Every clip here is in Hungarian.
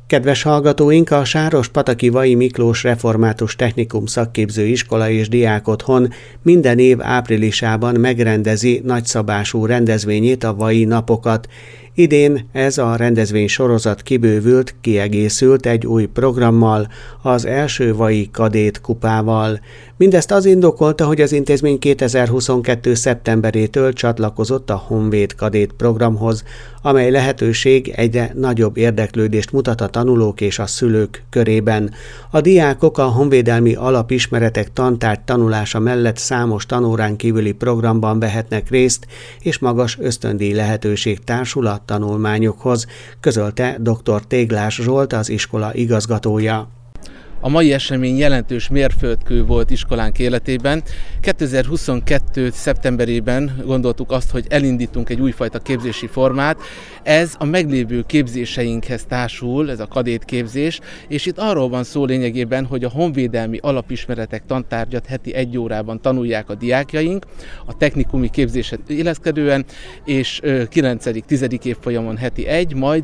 Kedves hallgatóink, a Sárospataki Vai Miklós Református Technikum Szakképző Iskola és Diákotthon minden év áprilisában megrendezi nagyszabású rendezvényét, a Vai Napokat. Idén ez a rendezvény sorozat kibővült, kiegészült egy új programmal, az első Vai Kadét kupával. Mindezt az indokolta, hogy az intézmény 2022. szeptemberétől csatlakozott a Honvéd Kadét programhoz, amely lehetőség egyre nagyobb érdeklődést mutat a tanulók és a szülők körében. A diákok a honvédelmi alapismeretek tantárgy tanulása mellett számos tanórán kívüli programban vehetnek részt, és magas ösztöndíj lehetőség társul a tanulmányokhoz, közölte dr. Téglás Zsolt, az iskola igazgatója. A mai esemény jelentős mérföldkő volt iskolánk életében. 2022. szeptemberében gondoltuk azt, hogy elindítunk egy újfajta képzési formát. Ez a meglévő képzéseinkhez társul, ez a kadétképzés, és itt arról van szó lényegében, hogy a honvédelmi alapismeretek tantárgyat heti 1 órában tanulják a diákjaink, a technikumi képzéshez illeszkedően, és 9.-10. évfolyamon heti 1, majd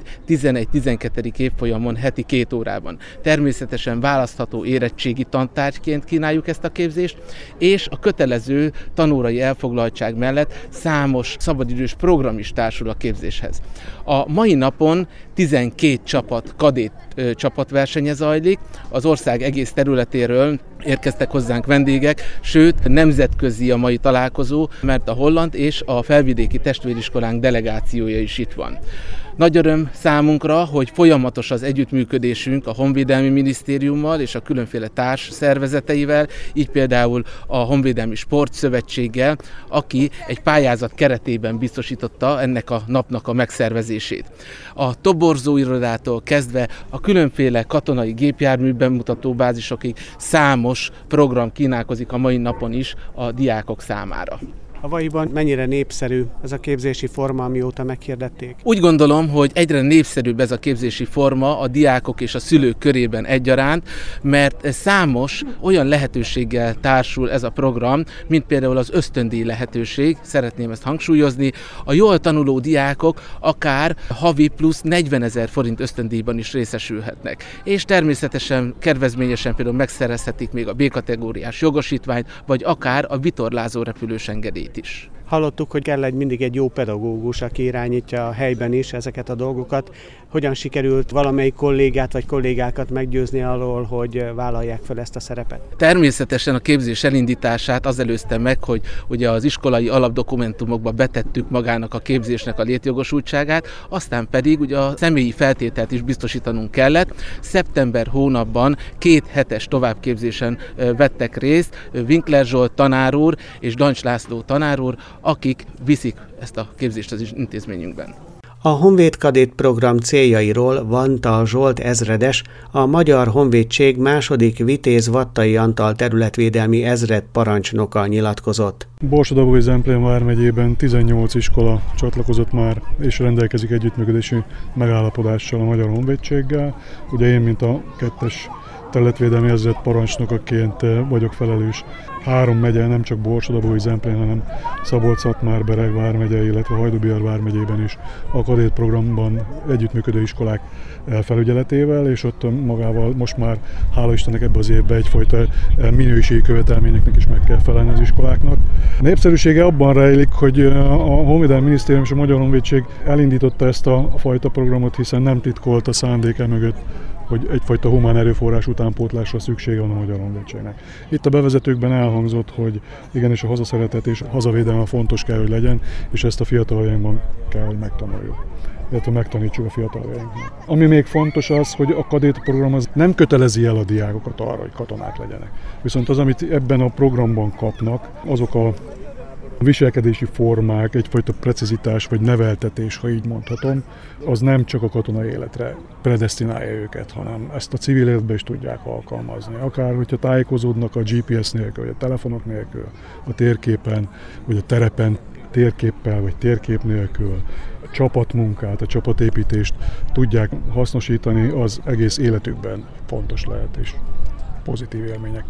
11.-12. évfolyamon heti 2 órában. Természetesen választható érettségi tantárgyként kínáljuk ezt a képzést, és a kötelező tanórai elfoglaltság mellett számos szabadidős program is társul a képzéshez. A mai napon 12 kadét csapatversenye zajlik, az ország egész területéről érkeztek hozzánk vendégek, sőt nemzetközi a mai találkozó, mert a holland és a felvidéki testvériskolánk delegációja is itt van. Nagy öröm számunkra, hogy folyamatos az együttműködésünk a Honvédelmi Minisztériummal és a különféle társ szervezeteivel, így például a Honvédelmi Sportszövetséggel, aki egy pályázat keretében biztosította ennek a napnak a megszervezését. A toborzóirodától kezdve a különféle katonai gépjármű bemutató bázisokig számos program kínálkozik a mai napon is a diákok számára. A Vaiban mennyire népszerű ez a képzési forma, amióta meghirdették? Úgy gondolom, hogy egyre népszerűbb ez a képzési forma a diákok és a szülők körében egyaránt, mert számos olyan lehetőséggel társul ez a program, mint például az ösztöndíj lehetőség, szeretném ezt hangsúlyozni. A jól tanuló diákok akár havi plusz 40 000 forint ösztöndíjban is részesülhetnek. És természetesen kedvezményesen például megszerezhetik még a B-kategóriás jogosítványt, vagy akár a vitorlázó repülős engedélyt is. Hallottuk, hogy kell mindig egy jó pedagógus, aki irányítja a helyben is ezeket a dolgokat. Hogyan sikerült valamelyik kollégát vagy kollégákat meggyőzni arról, hogy vállalják fel ezt a szerepet? Természetesen a képzés elindítását az előzte meg, hogy ugye az iskolai alapdokumentumokba betettük magának a képzésnek a létjogosultságát, aztán pedig ugye a személyi feltételt is biztosítanunk kellett. Szeptember hónapban 2 hetes továbbképzésen vettek részt Winkler Zsolt tanár úr és Dancs László tanár úr, akik viszik ezt a képzést az intézményünkben. A Honvéd Kadét program céljairól Vanta Zsolt ezredes, a Magyar Honvédség második Vitéz Vattai Antal területvédelmi ezred parancsnoka nyilatkozott. Borsod-Abaúj-Zemplén vármegyében 18 iskola csatlakozott már és rendelkezik együttműködési megállapodással a Magyar Honvédséggel. Ugye én, mint a 2-es területvédelmi ezred parancsnokaként vagyok felelős 3 megye, nem csak Borsod-Abaúj-Zemplén, hanem Szabolcs-Szatmár-Bereg vármegye, illetve Hajdú-Bihar vármegyében is a kadét programban együttműködő iskolák felügyeletével, és ott magával most már, hála Istennek, ebbe az évben egyfajta minőségi követelményeknek is meg kell felelni az iskoláknak. A népszerűsége abban rejlik, hogy a Honvédelmi Minisztérium és a Magyar Honvédség elindította ezt a fajta programot, hiszen nem titkolt a szándéka mögött, hogy egyfajta humán erőforrás utánpótlásra szüksége van a Magyar Honvédségnek. Itt a bevezetőkben elhangzott, hogy igenis a hazaszeretet és a hazavédelme fontos kell, hogy legyen, és ezt a fiataljainkban kell, hogy megtanuljuk. Illetve megtanítsuk a fiataljainknak. Ami még fontos az, hogy a kadét program az nem kötelezi el a diákokat arra, hogy katonák legyenek. Viszont az, amit ebben a programban kapnak, azok a viselkedési formák, egyfajta precizitás vagy neveltetés, ha így mondhatom, az nem csak a katonai életre predesztinálja őket, hanem ezt a civil életbe is tudják alkalmazni. Akár, hogyha tájékozódnak a GPS nélkül, vagy a telefonok nélkül, a térképen, vagy a terepen térképpel, vagy térkép nélkül, a csapatmunkát, a csapatépítést tudják hasznosítani, az egész életükben fontos lehet és pozitív élményekkel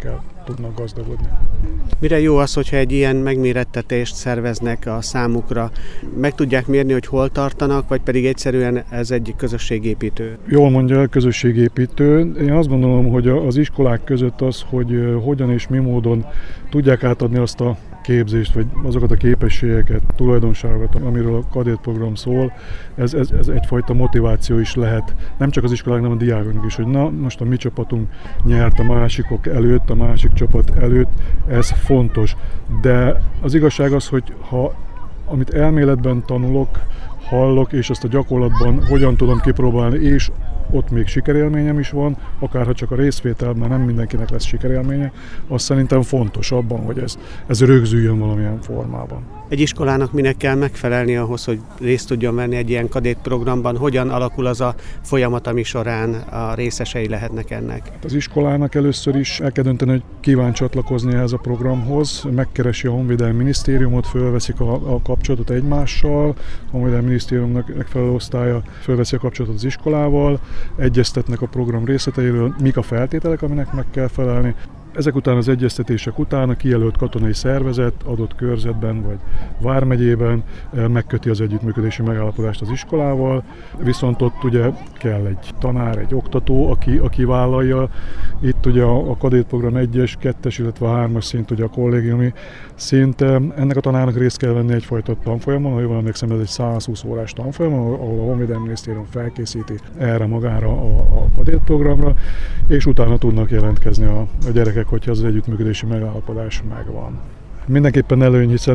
tudnak gazdagodni. Mire jó az, hogyha egy ilyen megmérettetést szerveznek a számukra? Meg tudják mérni, hogy hol tartanak, vagy pedig egyszerűen ez egy közösségépítő? Jól mondja, közösségépítő. Én azt gondolom, hogy az iskolák között az, hogy hogyan és mi módon tudják átadni azt a képzést, vagy azokat a képességeket, tulajdonságokat, amiről a kadétprogram szól, ez egyfajta motiváció is lehet. Nem csak az iskolák, hanem a diákoknak is, hogy na, most a mi csapatunk nyert a másikok előtt, a másik csapat előtt, ez fontos. De az igazság az, hogy ha amit elméletben tanulok, hallok, és azt a gyakorlatban hogyan tudom kipróbálni, és ott még sikerélményem is van, akárha csak a részvételben nem mindenkinek lesz sikerélménye, az szerintem fontos abban, hogy ez rögzüljön valamilyen formában. Egy iskolának minek kell megfelelni ahhoz, hogy részt tudjon venni egy ilyen kadétprogramban? Hogyan alakul az a folyamat, ami során a részesei lehetnek ennek? Az iskolának először is el kell dönteni, hogy kíván csatlakozni ehhez a programhoz, megkeresi a Honvédelmi Minisztériumot, fölveszik a kapcsolatot egymással, a Honvédelmi Minisztériumnak megfelelő osztálya fölveszi a kapcsolatot az iskolával, egyeztetnek a program részleteiről, mik a feltételek, aminek meg kell felelni. Ezek után az egyeztetések után a kijelölt katonai szervezet adott körzetben vagy vármegyében megköti az együttműködési megállapodást az iskolával, viszont ott ugye kell egy tanár, egy oktató, aki vállalja. Itt ugye a kadétprogram 1-es, 2-es, illetve a 3-as szint, ugye a kollégiumi szint. Ennek a tanárnak részt kell venni egyfajta tanfolyamon, ha jól emlékszem, ez egy 120 órás tanfolyam, ahol a Honvédelmi Minisztérium felkészíti erre magára a kadétprogramra, és utána tudnak jelentkezni a gyerekek, hogyha az együttműködési megállapodás megvan. Mindenképpen előny, hiszen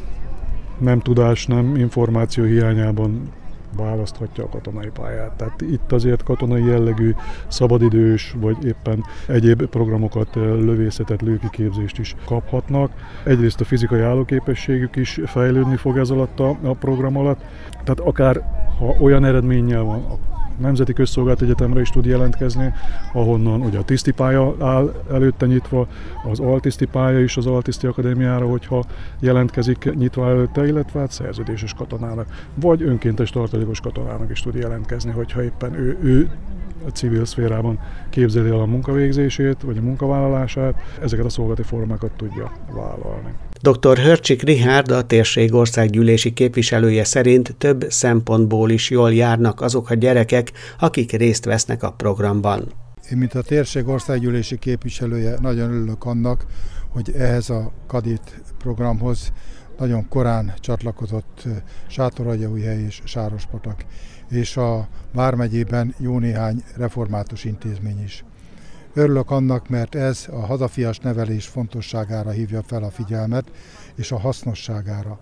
nem tudás, nem információ hiányában választhatja a katonai pályát. Tehát itt azért katonai jellegű, szabadidős, vagy éppen egyéb programokat, lövészetet, lőkiképzést is kaphatnak. Egyrészt a fizikai állóképességük is fejlődni fog ez alatt a program alatt. Tehát akár ha olyan eredménnyel van, a Nemzeti Közszolgált Egyetemre is tud jelentkezni, ahonnan ugye a tiszti pálya áll előtte nyitva, az altiszti pálya is az Altiszti Akadémiára, hogyha jelentkezik nyitva előtte, illetve hát szerződéses katonának, vagy önkéntes tartalékos katonának is tud jelentkezni, hogyha éppen ő a civil szférában képzeli el a munkavégzését, vagy a munkavállalását, ezeket a szolgálati formákat tudja vállalni. Dr. Hörcsik Richárd, a térség országgyűlési képviselője szerint több szempontból is jól járnak azok a gyerekek, akik részt vesznek a programban. Én, mint a térség országgyűlési képviselője, nagyon örülök annak, hogy ehhez a kadét programhoz nagyon korán csatlakozott Sátoraljaújhely és Sárospatak, és a vármegyében jó néhány református intézmény is. Örülök annak, mert ez a hazafias nevelés fontosságára hívja fel a figyelmet, és a hasznosságára.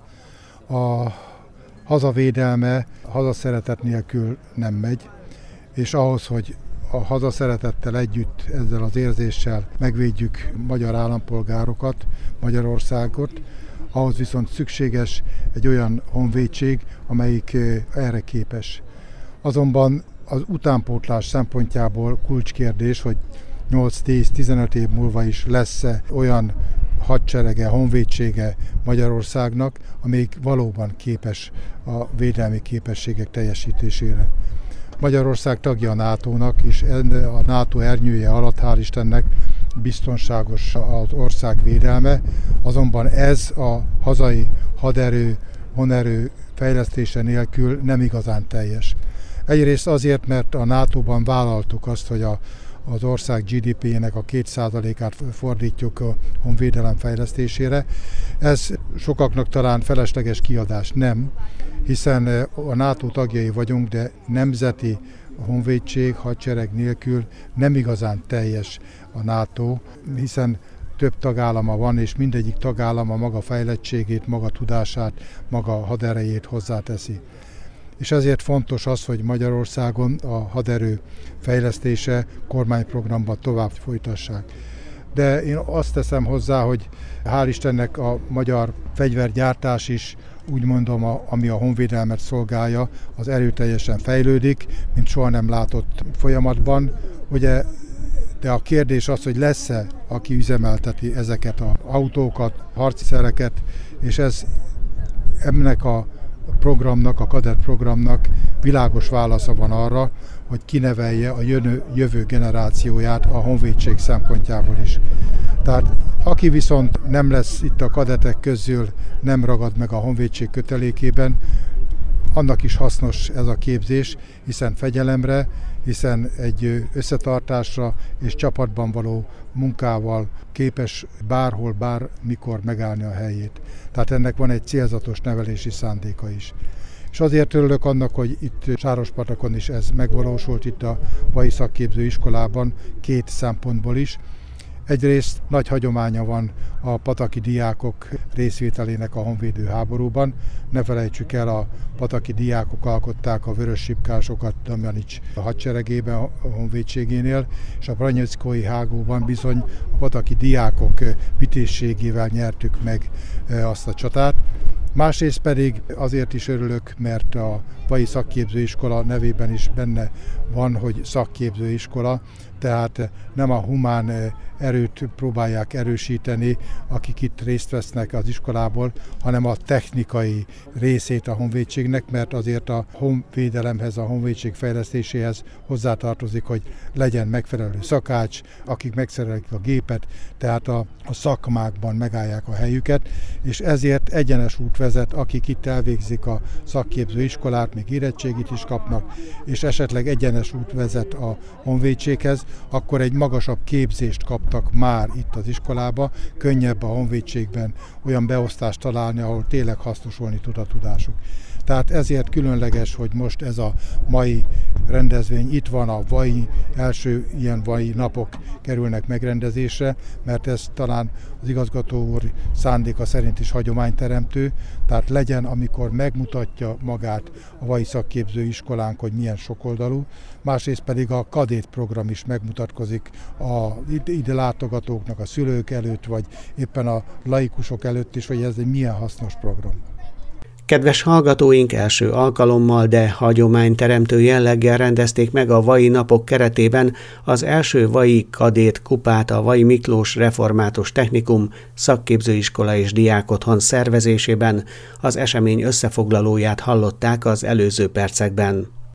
A hazavédelme hazaszeretet nélkül nem megy, és ahhoz, hogy a hazaszeretettel együtt, ezzel az érzéssel megvédjük magyar állampolgárokat, Magyarországot, ahhoz viszont szükséges egy olyan honvédség, amelyik erre képes. Azonban az utánpótlás szempontjából kulcskérdés, hogy 8-10-15 év múlva is lesz-e olyan hadserege, honvédsége Magyarországnak, amelyik valóban képes a védelmi képességek teljesítésére. Magyarország tagja a NATO-nak, és a NATO ernyője alatt, hál' Istennek, biztonságos az ország védelme, azonban ez a hazai haderő, honerő fejlesztése nélkül nem igazán teljes. Egyrészt azért, mert a NATO-ban vállaltuk azt, hogy az ország GDP-jének a 2%-át fordítjuk a honvédelem fejlesztésére. Ez sokaknak talán felesleges kiadás, nem, hiszen a NATO tagjai vagyunk, de nemzeti honvédség, hadsereg nélkül nem igazán teljes a NATO, hiszen több tagállama van, és mindegyik tagállama maga fejlettségét, maga tudását, maga haderejét hozzáteszi. És ezért fontos az, hogy Magyarországon a haderő fejlesztése kormányprogramban tovább folytassák. De én azt teszem hozzá, hogy hál' Istennek a magyar fegyvergyártás is, úgy mondom, ami a honvédelmet szolgálja, az erőteljesen fejlődik, mint soha nem látott folyamatban. Ugye, de a kérdés az, hogy lesz-e, aki üzemelteti ezeket az autókat, harci szereket, és ennek a programnak, a kadett programnak világos válasza van arra, hogy kinevelje a jövő generációját a honvédség szempontjából is. Tehát aki viszont nem lesz itt a kadetek közül, nem ragad meg a honvédség kötelékében, annak is hasznos ez a képzés, hiszen fegyelemre, hiszen egy összetartásra és csapatban való munkával képes bárhol, bármikor megállni a helyét. Tehát ennek van egy célzatos nevelési szándéka is. És azért örülök annak, hogy itt Sárospatakon is ez megvalósult, itt a Vai Szakképző Iskolában 2 szempontból is. Egyrészt nagy hagyománya van a pataki diákok részvételének a honvédő háborúban. Ne felejtsük el, a pataki diákok alkották a vörössipkásokat Damjanics hadseregében, a honvédségénél, és a Branyöckói hágóban bizony a pataki diákok vitézségével nyertük meg azt a csatát. Másrészt pedig azért is örülök, mert a Vai Szakképzőiskola nevében is benne van, hogy szakképzőiskola, tehát nem a humán erőt próbálják erősíteni, akik itt részt vesznek az iskolából, hanem a technikai részét a honvédségnek, mert azért a honvédelemhez, a honvédség fejlesztéséhez hozzátartozik, hogy legyen megfelelő szakács, akik megszerelik a gépet, tehát a szakmákban megállják a helyüket, és ezért egyenes út vezet, akik itt elvégzik a szakképzőiskolát, még érettségit is kapnak, és esetleg egyenes út vezet a honvédséghez, akkor egy magasabb képzést kaptak már itt az iskolába, könnyebb a honvédségben olyan beosztást találni, ahol tényleg hasznosulni tud a tudásuk. Tehát ezért különleges, hogy most ez a mai rendezvény itt van, a vai, első ilyen vai napok kerülnek megrendezésre, mert ez talán az igazgató úr szándéka szerint is hagyományteremtő, tehát legyen, amikor megmutatja magát a Vai Szakképzőiskolánk, hogy milyen sokoldalú, másrészt pedig a kadét program is megmutatkozik a ide látogatóknak, a szülők előtt, vagy éppen a laikusok előtt is, hogy ez egy milyen hasznos program. Kedves hallgatóink, első alkalommal, de hagyományteremtő jelleggel rendezték meg a Vai Napok keretében az első Vai Kadét kupát a Vai Miklós Református Technikum Szakképzőiskola és Diákotthon szervezésében. Az esemény összefoglalóját hallották az előző percekben.